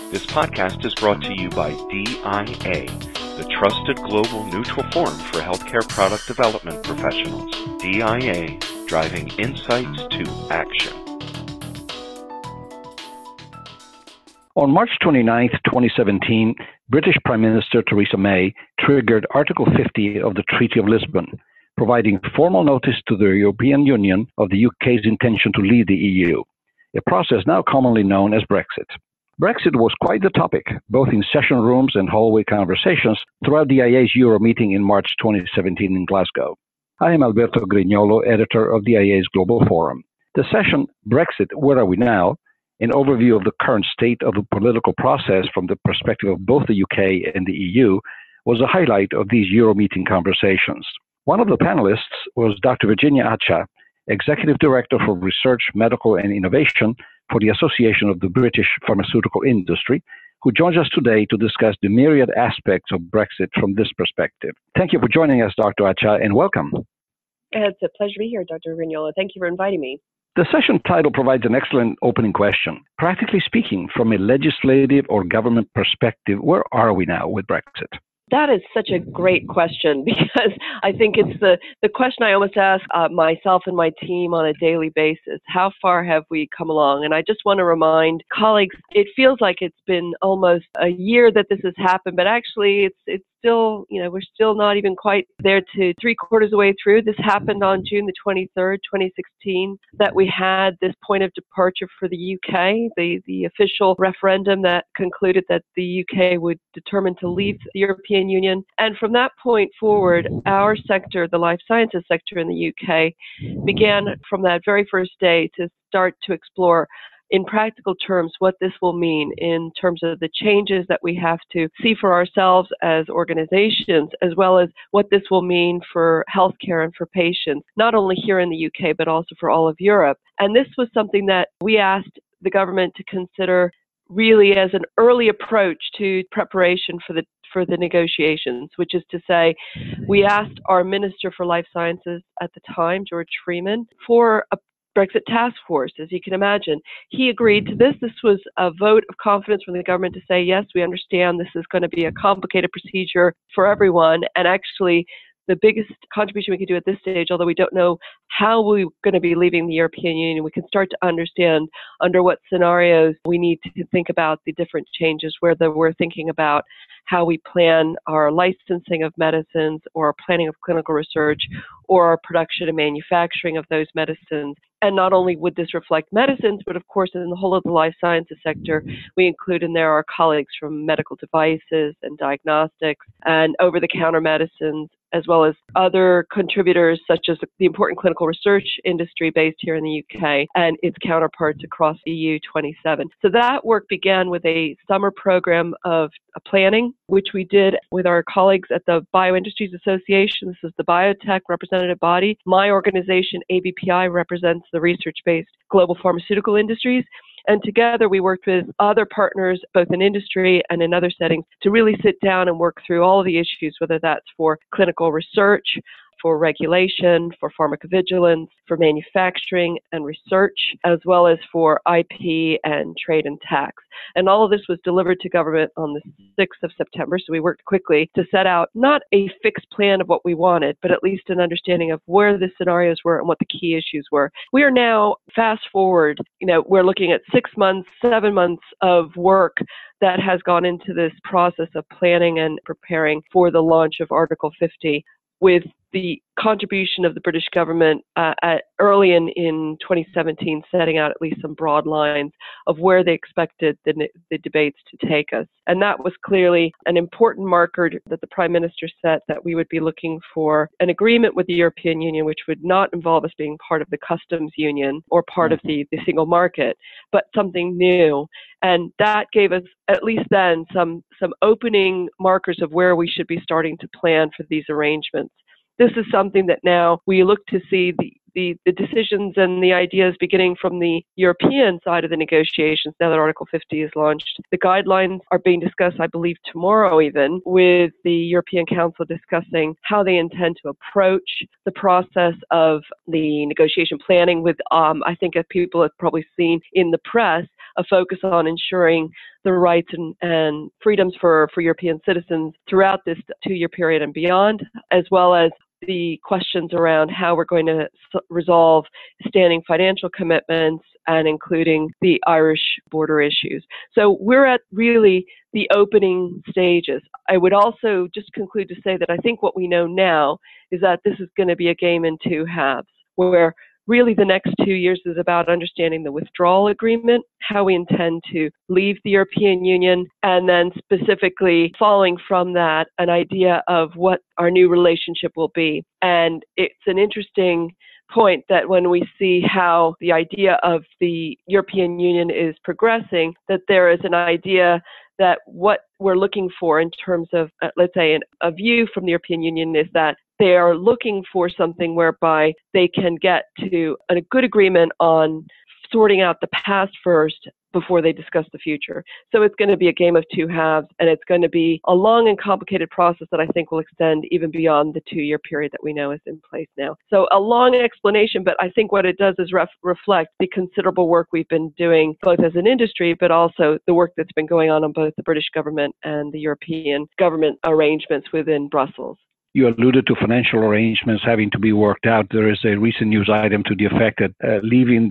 This podcast is brought to you by DIA, the trusted global neutral forum for healthcare product development professionals. DIA, driving insights to action. On March 29, 2017, British Prime Minister Theresa May triggered Article 50 of the Treaty of Lisbon, providing formal notice to the European Union of the UK's intention to leave the EU, a process now commonly known as Brexit. Brexit was quite the topic, both in session rooms and hallway conversations throughout DIA's Euro meeting in March 2017 in Glasgow. I am Alberto Grignolo, editor of DIA's Global Forum. The session, Brexit, Where Are We Now?, an overview of the current state of the political process from the perspective of both the UK and the EU, was a highlight of these Euro meeting conversations. One of the panelists was Dr. Virginia Acha, Executive Director for Research, Medical and Innovation for the Association of the British Pharmaceutical Industry, who joins us today to discuss the myriad aspects of Brexit from this perspective. Thank you for joining us, Dr. Acha, and welcome. It's a pleasure to be here, Dr. Grignolo. Thank you for inviting me. The session title provides an excellent opening question. Practically speaking, from a legislative or government perspective, where are we now with Brexit? That is such a great question because I think it's the question I almost ask myself and my team on a daily basis. How far have we come along? And I just want to remind colleagues, it feels like it's been almost a year that this has happened, but actually it's still, we're still not even quite there to 3/4 of the way through. This happened on June the 23rd, 2016, that we had this point of departure for the UK, the official referendum that concluded that the UK would determine to leave the European Union. And from that point forward, our sector, the life sciences sector in the UK, began from that very first day to start to explore in practical terms what this will mean in terms of the changes that we have to see for ourselves as organizations, as well as what this will mean for healthcare and for patients, not only here in the UK, but also for all of Europe. And this was something that we asked the government to consider really as an early approach to preparation for the negotiations, which is to say, we asked our Minister for Life Sciences at the time, George Freeman, for a Brexit task force. As you can imagine, he agreed to this. This was a vote of confidence from the government to say, yes, we understand this is going to be a complicated procedure for everyone. And actually, the biggest contribution we can do at this stage, although we don't know how we're going to be leaving the European Union, we can start to understand under what scenarios we need to think about the different changes, whether we're thinking about how we plan our licensing of medicines or our planning of clinical research or our production and manufacturing of those medicines. And not only would this reflect medicines, but of course in the whole of the life sciences sector, we include in there our colleagues from medical devices and diagnostics and over-the-counter medicines, as well as other contributors such as the important clinical research industry based here in the UK and its counterparts across EU 27. So that work began with a summer program of planning, which we did with our colleagues at the Bioindustries Association. This is the biotech representative body. My organization, ABPI, represents the research-based global pharmaceutical industries. And together we worked with other partners, both in industry and in other settings, to really sit down and work through all of the issues, whether that's for clinical research, for regulation, for pharmacovigilance, for manufacturing and research, as well as for IP and trade and tax. And all of this was delivered to government on the 6th of September. So we worked quickly to set out not a fixed plan of what we wanted, but at least an understanding of where the scenarios were and what the key issues were. We are now fast forward, we're looking at 6 months, 7 months of work that has gone into this process of planning and preparing for the launch of Article 50, with the contribution of the British government early in 2017 setting out at least some broad lines of where they expected the debates to take us. And that was clearly an important marker that the Prime Minister set, that we would be looking for an agreement with the European Union which would not involve us being part of the customs union or part of the single market, but something new. And that gave us, at least then, some opening markers of where we should be starting to plan for these arrangements. This is something that now we look to see the decisions and the ideas beginning from the European side of the negotiations now that Article 50 is launched. The guidelines are being discussed, I believe, tomorrow even, with the European Council discussing how they intend to approach the process of the negotiation planning with, I think as people have probably seen in the press, a focus on ensuring the rights and freedoms for European citizens throughout this 2-year period and beyond, as well as the questions around how we're going to resolve standing financial commitments and including the Irish border issues. So we're at really the opening stages. I would also just conclude to say that I think what we know now is that this is going to be a game in two halves, where really the next 2 years is about understanding the withdrawal agreement, how we intend to leave the European Union, and then specifically following from that, an idea of what our new relationship will be. And it's an interesting point that when we see how the idea of the European Union is progressing, that there is an idea that what we're looking for in terms of, let's say, a view from the European Union is that they are looking for something whereby they can get to a good agreement on sorting out the past first before they discuss the future. So it's going to be a game of two halves, and it's going to be a long and complicated process that I think will extend even beyond the 2-year period that we know is in place now. So a long explanation, but I think what it does is reflect the considerable work we've been doing, both as an industry, but also the work that's been going on both the British government and the European government arrangements within Brussels. You alluded to financial arrangements having to be worked out. There is a recent news item to the effect that leaving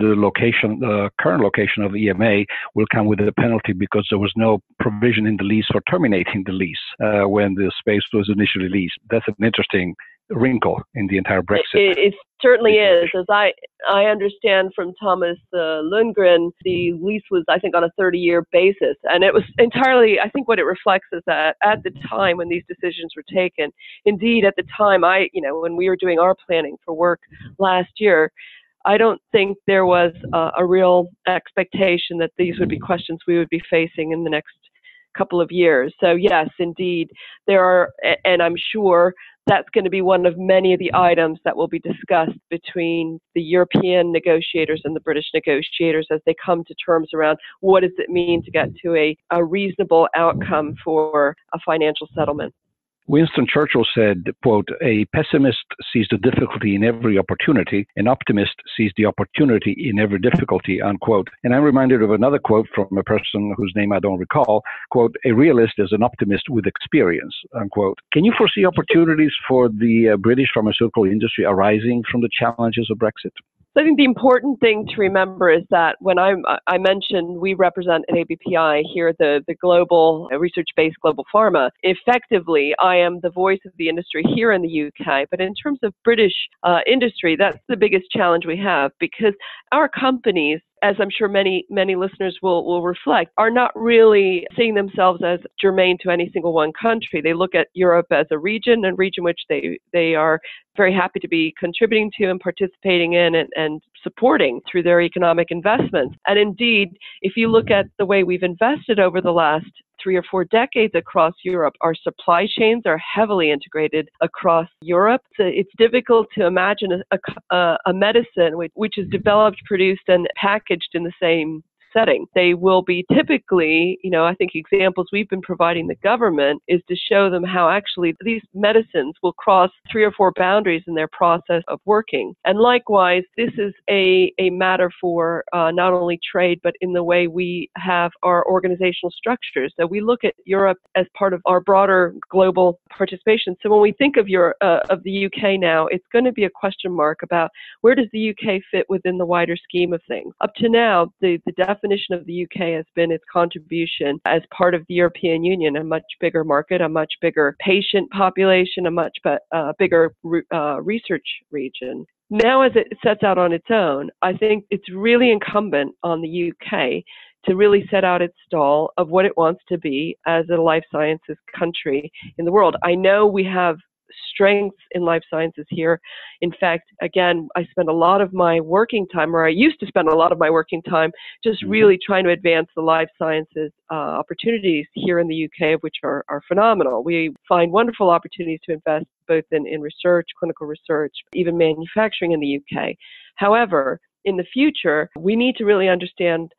the current location of EMA will come with a penalty because there was no provision in the lease for terminating the lease when the space was initially leased. That's an interesting wrinkle in the entire Brexit. It certainly is. As I understand from Thomas Lundgren, the lease was, I think, on a 30-year basis. And it was entirely, I think what it reflects is that at the time when these decisions were taken, indeed at the time, when we were doing our planning for work last year, I don't think there was a real expectation that these would be questions we would be facing in the next couple of years. So yes, indeed, there are, and I'm sure that's going to be one of many of the items that will be discussed between the European negotiators and the British negotiators as they come to terms around what does it mean to get to a reasonable outcome for a financial settlement. Winston Churchill said, quote, "A pessimist sees the difficulty in every opportunity, an optimist sees the opportunity in every difficulty," unquote. And I'm reminded of another quote from a person whose name I don't recall, quote, "A realist is an optimist with experience," unquote. Can you foresee opportunities for the British pharmaceutical industry arising from the challenges of Brexit? So I think the important thing to remember is that when I mentioned we represent at ABPI here the global research-based global pharma, effectively I am the voice of the industry here in the UK. But in terms of British industry, that's the biggest challenge we have because our companies, as I'm sure many listeners will reflect, are not really seeing themselves as germane to any single one country. They look at Europe as a region which they are very happy to be contributing to and participating in and supporting through their economic investments. And indeed, if you look at the way we've invested over the last 3 or 4 decades across Europe, our supply chains are heavily integrated across Europe. So it's difficult to imagine a medicine which is developed, produced, and packaged in the same setting. They will be typically, I think examples we've been providing the government is to show them how actually these medicines will cross 3 or 4 boundaries in their process of working. And likewise, this is a matter for not only trade, but in the way we have our organizational structures. So we look at Europe as part of our broader global participation. So when we think of the UK now, it's going to be a question mark about where does the UK fit within the wider scheme of things. Up to now, the definition of the UK has been its contribution as part of the European Union, a much bigger market, a much bigger patient population, a much bigger research region. Now, as it sets out on its own, I think it's really incumbent on the UK to really set out its stall of what it wants to be as a life sciences country in the world. I know we have strengths in life sciences here. In fact, again, I spend a lot of my working time, or I used to spend a lot of my working time, just really trying to advance the life sciences opportunities here in the UK, which are phenomenal. We find wonderful opportunities to invest both in research, clinical research, even manufacturing in the UK. However, in the future, we need to really understand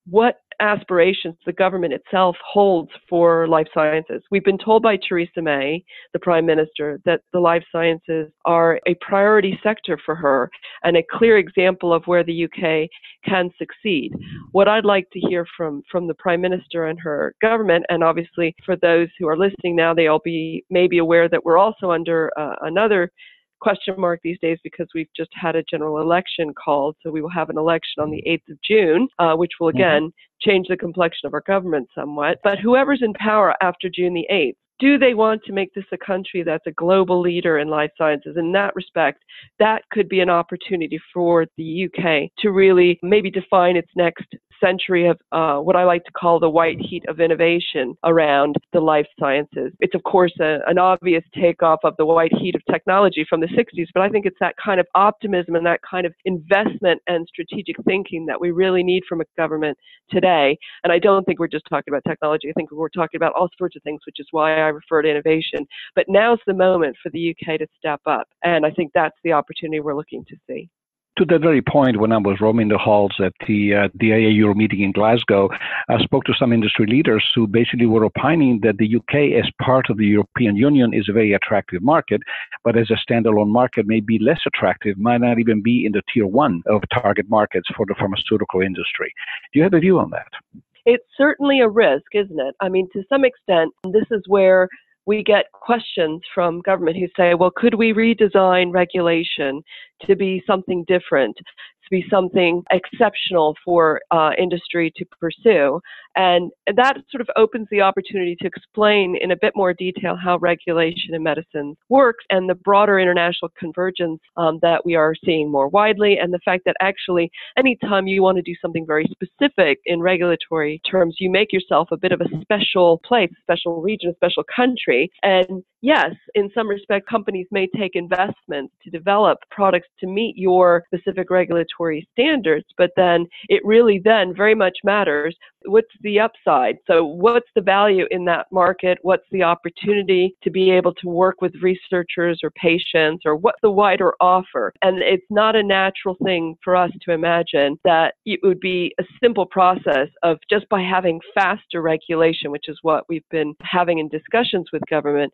what aspirations the government itself holds for life sciences. We've been told by Theresa May, the Prime Minister, that the life sciences are a priority sector for her and a clear example of where the UK can succeed. What I'd like to hear from the Prime Minister and her government, and obviously for those who are listening now, they'll be maybe aware that we're also under another question mark these days because we've just had a general election called. So we will have an election on the 8th of June, which will again change the complexion of our government somewhat. But whoever's in power after June the 8th, do they want to make this a country that's a global leader in life sciences? In that respect, that could be an opportunity for the UK to really maybe define its next century of what I like to call the white heat of innovation around the life sciences. It's, of course, an obvious takeoff of the white heat of technology from the 60s, but I think it's that kind of optimism and that kind of investment and strategic thinking that we really need from a government today. And I don't think we're just talking about technology. I think we're talking about all sorts of things, which is why I refer to innovation. But now's the moment for the UK to step up. And I think that's the opportunity we're looking to see. To that very point, when I was roaming the halls at the IA Euro meeting in Glasgow, I spoke to some industry leaders who basically were opining that the UK as part of the European Union is a very attractive market, but as a standalone market may be less attractive, might not even be in the tier one of target markets for the pharmaceutical industry. Do you have a view on that? It's certainly a risk, isn't it? I mean, to some extent, this is where we get questions from government who say, well, could we redesign regulation to be something different, to be something exceptional for industry to pursue? And that sort of opens the opportunity to explain in a bit more detail how regulation in medicine works and the broader international convergence that we are seeing more widely, and the fact that actually anytime you want to do something very specific in regulatory terms, you make yourself a bit of a special place, special region, special country. And yes, in some respect, companies may take investments to develop products to meet your specific regulatory standards, but then it really then very much matters what's the upside. So what's the value in that market? What's the opportunity to be able to work with researchers or patients, or what's the wider offer? And it's not a natural thing for us to imagine that it would be a simple process of just by having faster regulation, which is what we've been having in discussions with government,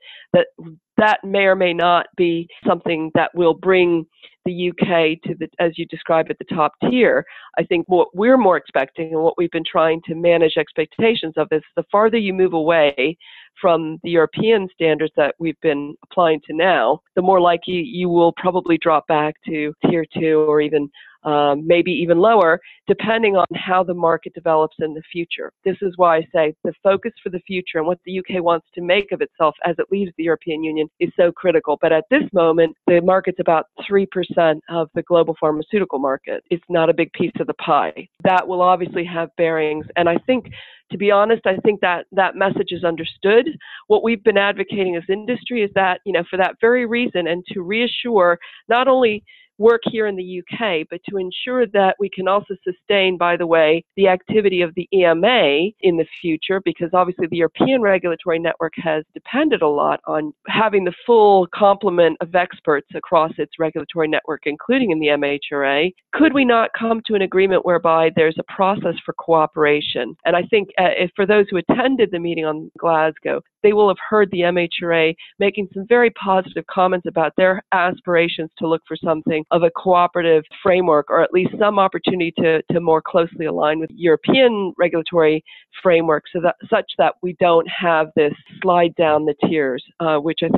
that may or may not be something that will bring the UK to the, as you described, at the top tier. I think what we're more expecting and what we've been trying to manage expectations of is the farther you move away from the European standards that we've been applying to now, the more likely you will probably drop back to tier 2 or even maybe even lower, depending on how the market develops in the future. This is why I say the focus for the future and what the UK wants to make of itself as it leaves the European Union is so critical. But at this moment, the market's about 3% of the global pharmaceutical market. It's not a big piece of the pie. That will obviously have bearings. And I think, to be honest, I think that that message is understood. What we've been advocating as industry is that, for that very reason, and to reassure not only work here in the UK, but to ensure that we can also sustain, by the way, the activity of the EMA in the future, because obviously the European regulatory network has depended a lot on having the full complement of experts across its regulatory network, including in the MHRA. Could we not come to an agreement whereby there's a process for cooperation? And I think if for those who attended the meeting on Glasgow, they will have heard the MHRA making some very positive comments about their aspirations to look for something of a cooperative framework, or at least some opportunity to more closely align with European regulatory framework, such that we don't have this slide down the tiers, which I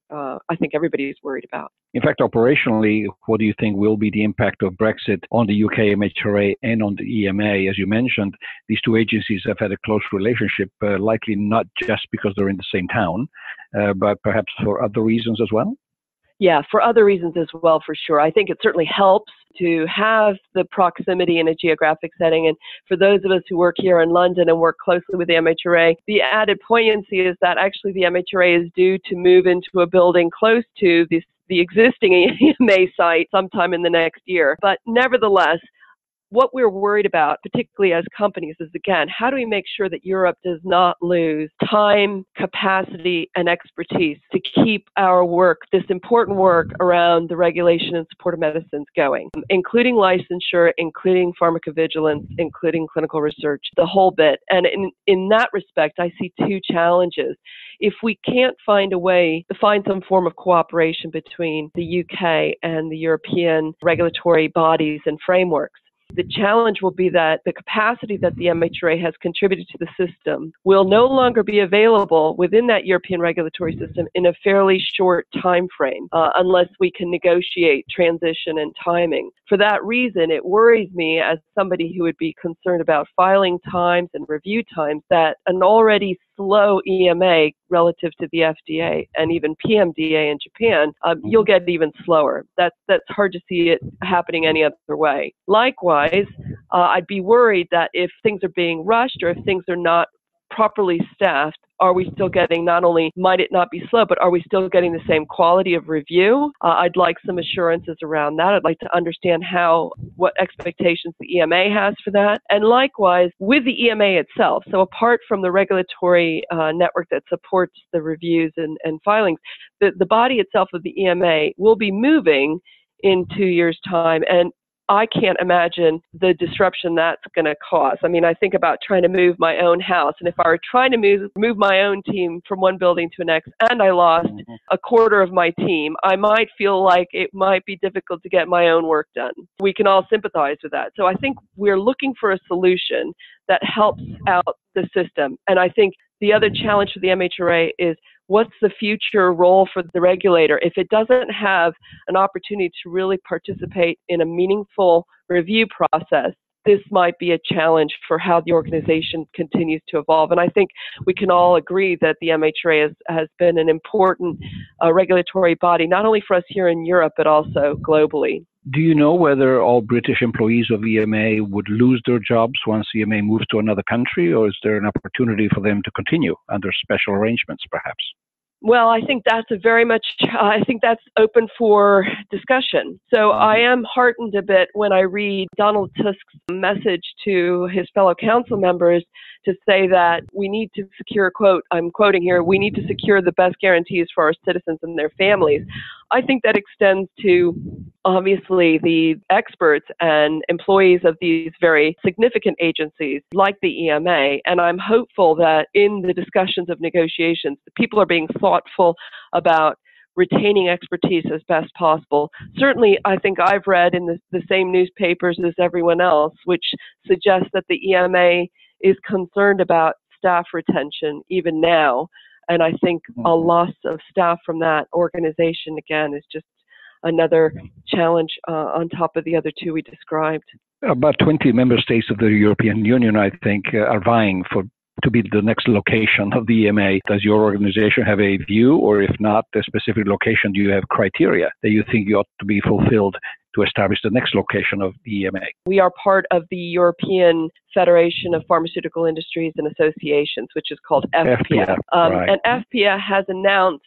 think everybody is worried about. In fact, operationally, what do you think will be the impact of Brexit on the UK MHRA and on the EMA? As you mentioned, these two agencies have had a close relationship, likely not just because they're in the same town, but perhaps for other reasons as well? Yeah, for other reasons as well, for sure. I think it certainly helps to have the proximity in a geographic setting. And for those of us who work here in London and work closely with the MHRA, the added poignancy is that actually the MHRA is due to move into a building close to the existing EMA site sometime in the next year. But nevertheless, what we're worried about, particularly as companies, is, again, how do we make sure that Europe does not lose time, capacity, and expertise to keep our work, this important work around the regulation and supportive medicines going, including licensure, including pharmacovigilance, including clinical research, the whole bit. And in that respect, I see two challenges. If we can't find a way to find some form of cooperation between the UK and the European regulatory bodies and frameworks, the challenge will be that the capacity that the MHRA has contributed to the system will no longer be available within that European regulatory system in a fairly short time frame, unless we can negotiate transition and timing. For that reason, it worries me as somebody who would be concerned about filing times and review times that an already slow EMA relative to the FDA and even PMDA in Japan, you'll get even slower. That's hard to see it happening any other way. Likewise, I'd be worried that if things are being rushed or if things are not properly staffed, are we still getting, not only might it not be slow, but are we still getting the same quality of review? I'd like some assurances around that. I'd like to understand what expectations the EMA has for that. And likewise, with the EMA itself, so apart from the regulatory network that supports the reviews and filings, the body itself of the EMA will be moving in 2 years' time. And I can't imagine the disruption that's going to cause. I mean, I think about trying to move my own house, and if I were trying to move my own team from one building to the next, and I lost a quarter of my team, I might feel like it might be difficult to get my own work done. We can all sympathize with that. So I think we're looking for a solution that helps out the system. And I think the other challenge for the MHRA is, what's the future role for the regulator? If it doesn't have an opportunity to really participate in a meaningful review process, this might be a challenge for how the organization continues to evolve. And I think we can all agree that the MHRA has been an important regulatory body, not only for us here in Europe, but also globally. Do you know whether all British employees of EMA would lose their jobs once EMA moves to another country, or is there an opportunity for them to continue under special arrangements, perhaps? Well, I think that's that's open for discussion. So I am heartened a bit when I read Donald Tusk's message to his fellow council members to say that we need to secure, quote, I'm quoting here, we need to secure the best guarantees for our citizens and their families. I think that extends to, obviously, the experts and employees of these very significant agencies like the EMA. And I'm hopeful that in the discussions of negotiations, the people are being thoughtful about retaining expertise as best possible. Certainly, I think I've read in the same newspapers as everyone else, which suggests that the EMA is concerned about staff retention even now. And I think a loss of staff from that organization, again, is just another challenge on top of the other two we described. About 20 member states of the European Union, I think, are vying to be the next location of the EMA. Does your organization have a view, or if not, the specific location, do you have criteria that you think you ought to be fulfilled to establish the next location of the EMA? We are part of the European Federation of Pharmaceutical Industries and Associations, which is called EFPIA. Right. And EFPIA has announced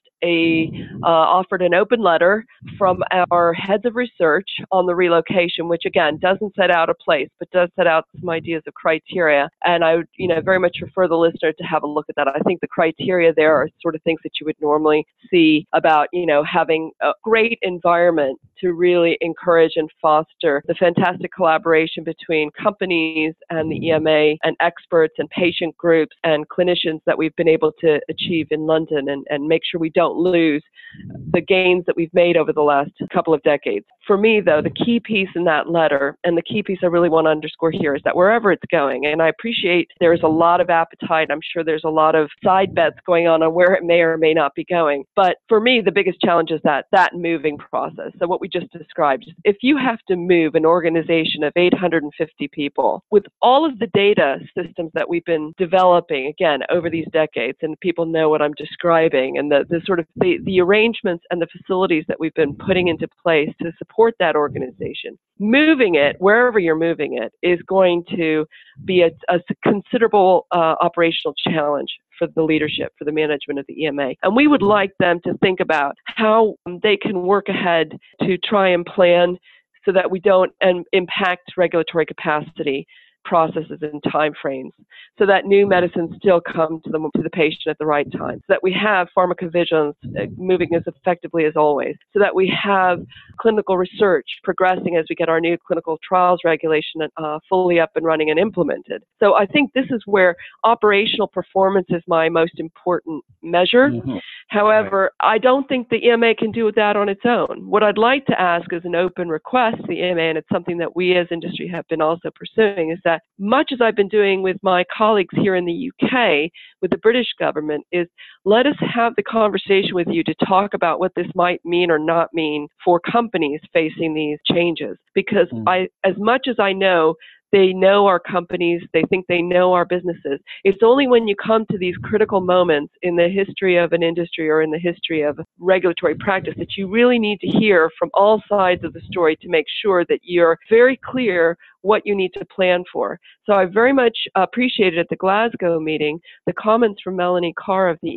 offered an open letter from our heads of research on the relocation, which again doesn't set out a place, but does set out some ideas of criteria. And I would, very much refer the listener to have a look at that. I think the criteria there are sort of things that you would normally see about, having a great environment to really encourage and foster the fantastic collaboration between companies and the EMA and experts and patient groups and clinicians that we've been able to achieve in London, and make sure we don't lose the gains that we've made over the last couple of decades. For me, though, the key piece in that letter, and the key piece I really want to underscore here, is that wherever it's going, and I appreciate there's a lot of appetite, I'm sure there's a lot of side bets going on where it may or may not be going, but for me, the biggest challenge is that moving process. So what we just described, if you have to move an organization of 850 people with all of the data systems that we've been developing, again, over these decades, and people know what I'm describing, and the sort of the arrangements and the facilities that we've been putting into place to support that organization, moving it, wherever you're moving it, is going to be a considerable operational challenge for the leadership, for the management of the EMA. And we would like them to think about how they can work ahead to try and plan so that we don't impact regulatory capacity, processes, and timeframes, so that new medicines still come to the patient at the right time, so that we have pharmacovigilance moving as effectively as always, so that we have clinical research progressing as we get our new clinical trials regulation fully up and running and implemented. So I think this is where operational performance is my most important measure. Mm-hmm. However, I don't think the EMA can do that on its own. What I'd like to ask is an open request to the EMA, and it's something that we as industry have been also pursuing, is that much as I've been doing with my colleagues here in the UK, with the British government, is let us have the conversation with you to talk about what this might mean or not mean for companies facing these changes. Because as much as I know, they know our companies, they think they know our businesses. It's only when you come to these critical moments in the history of an industry or in the history of regulatory practice that you really need to hear from all sides of the story to make sure that you're very clear what you need to plan for. So I very much appreciated at the Glasgow meeting the comments from Melanie Carr of the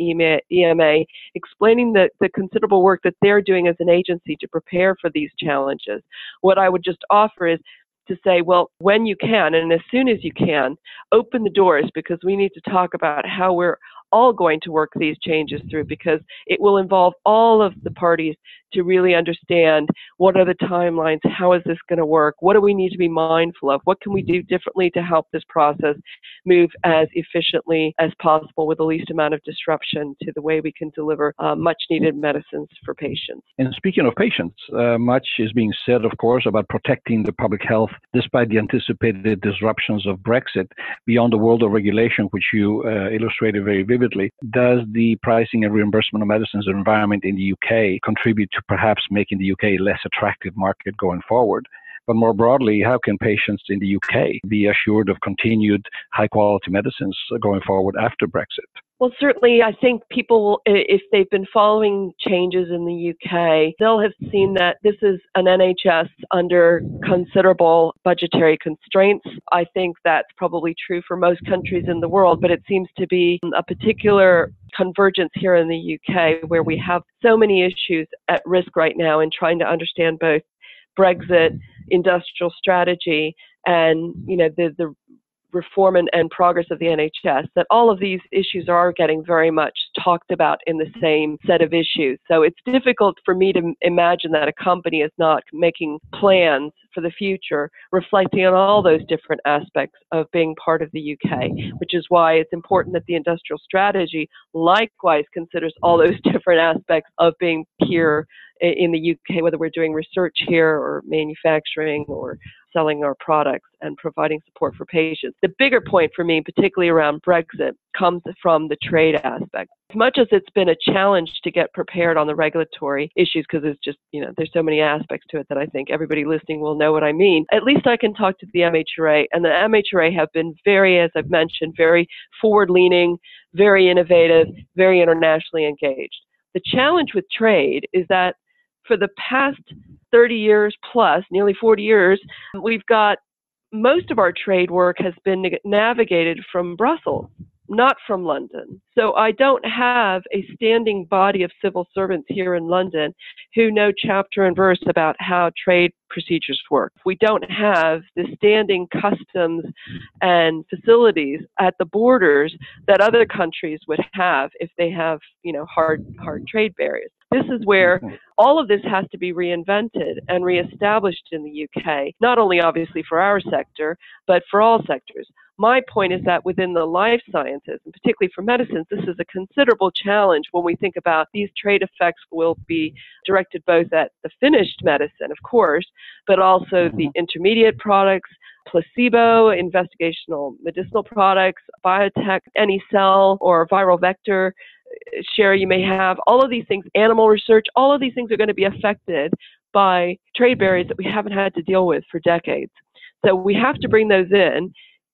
EMA explaining the considerable work that they're doing as an agency to prepare for these challenges. What I would just offer is to say, well, when you can, and as soon as you can, open the doors, because we need to talk about how we're all going to work these changes through, because it will involve all of the parties to really understand what are the timelines, how is this going to work, what do we need to be mindful of, what can we do differently to help this process move as efficiently as possible with the least amount of disruption to the way we can deliver much needed medicines for patients. And speaking of patients, much is being said, of course, about protecting the public health despite the anticipated disruptions of Brexit beyond the world of regulation, which you illustrated very vividly. Does the pricing and reimbursement of medicines environment in the UK contribute to perhaps making the UK a less attractive market going forward? But more broadly, how can patients in the UK be assured of continued high-quality medicines going forward after Brexit? Well, certainly, I think people will, if they've been following changes in the UK, they'll have seen that this is an NHS under considerable budgetary constraints. I think that's probably true for most countries in the world, but it seems to be a particular convergence here in the UK where we have so many issues at risk right now in trying to understand both Brexit, industrial strategy, and the reform and progress of the NHS, that all of these issues are getting very much talked about in the same set of issues. So it's difficult for me to imagine that a company is not making plans for the future, reflecting on all those different aspects of being part of the UK, which is why it's important that the industrial strategy likewise considers all those different aspects of being here in the UK, whether we're doing research here or manufacturing or selling our products and providing support for patients. The bigger point for me, particularly around Brexit, comes from the trade aspect. As much as it's been a challenge to get prepared on the regulatory issues, because it's just, there's so many aspects to it that I think everybody listening will know what I mean. At least I can talk to the MHRA, and the MHRA have been very, as I've mentioned, very forward-leaning, very innovative, very internationally engaged. The challenge with trade is that for the past 30 years plus, nearly 40 years, we've got most of our trade work has been navigated from Brussels, not from London. So I don't have a standing body of civil servants here in London who know chapter and verse about how trade procedures work. We don't have the standing customs and facilities at the borders that other countries would have if they have, hard trade barriers. This is where all of this has to be reinvented and reestablished in the UK, not only obviously for our sector, but for all sectors. My point is that within the life sciences, and particularly for medicines, this is a considerable challenge when we think about these trade effects will be directed both at the finished medicine, of course, but also the intermediate products, placebo, investigational medicinal products, biotech, any cell or viral vector share you may have, all of these things, animal research, all of these things are going to be affected by trade barriers that we haven't had to deal with for decades. So we have to bring those in.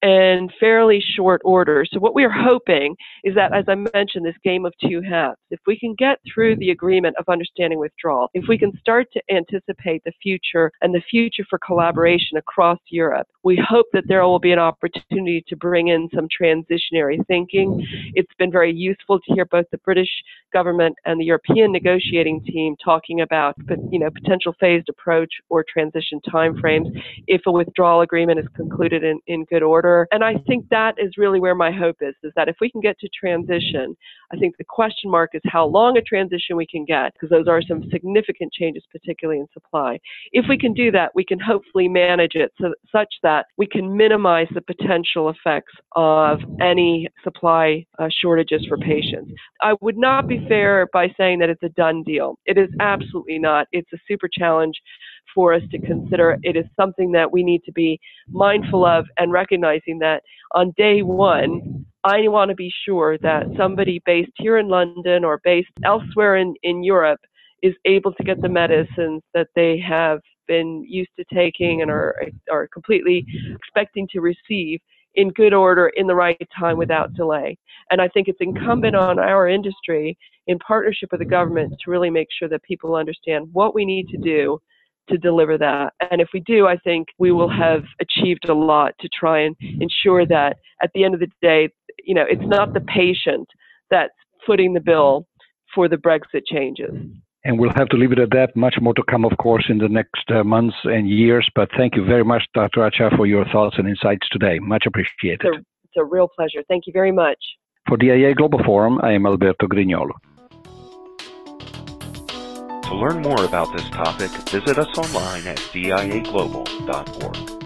in fairly short order. So what we are hoping is that, as I mentioned, this game of two halves, if we can get through the agreement of understanding withdrawal, if we can start to anticipate the future and the future for collaboration across Europe, we hope that there will be an opportunity to bring in some transitionary thinking. It's been very useful to hear both the British government and the European negotiating team talking about, potential phased approach or transition timeframes if a withdrawal agreement is concluded in good order. And I think that is really where my hope is that if we can get to transition, I think the question mark is how long a transition we can get, because those are some significant changes, particularly in supply. If we can do that, we can hopefully manage it such that we can minimize the potential effects of any supply shortages for patients. I would not be fair by saying that it's a done deal. It is absolutely not. It's a super challenge for us to consider. It is something that we need to be mindful of, and recognizing that on day one, I want to be sure that somebody based here in London or based elsewhere in Europe is able to get the medicines that they have been used to taking and are completely expecting to receive in good order, in the right time, without delay. And I think it's incumbent on our industry, in partnership with the government, to really make sure that people understand what we need to do to deliver that. And if we do, I think we will have achieved a lot to try and ensure that at the end of the day, it's not the patient that's footing the bill for the Brexit changes. And we'll have to leave it at that. Much more to come, of course, in the next months and years. But thank you very much, Dr. Acha, for your thoughts and insights today. Much appreciated. It's a real pleasure. Thank you very much. For DIA Global Forum, I am Alberto Grignolo. To learn more about this topic, visit us online at diaglobal.org.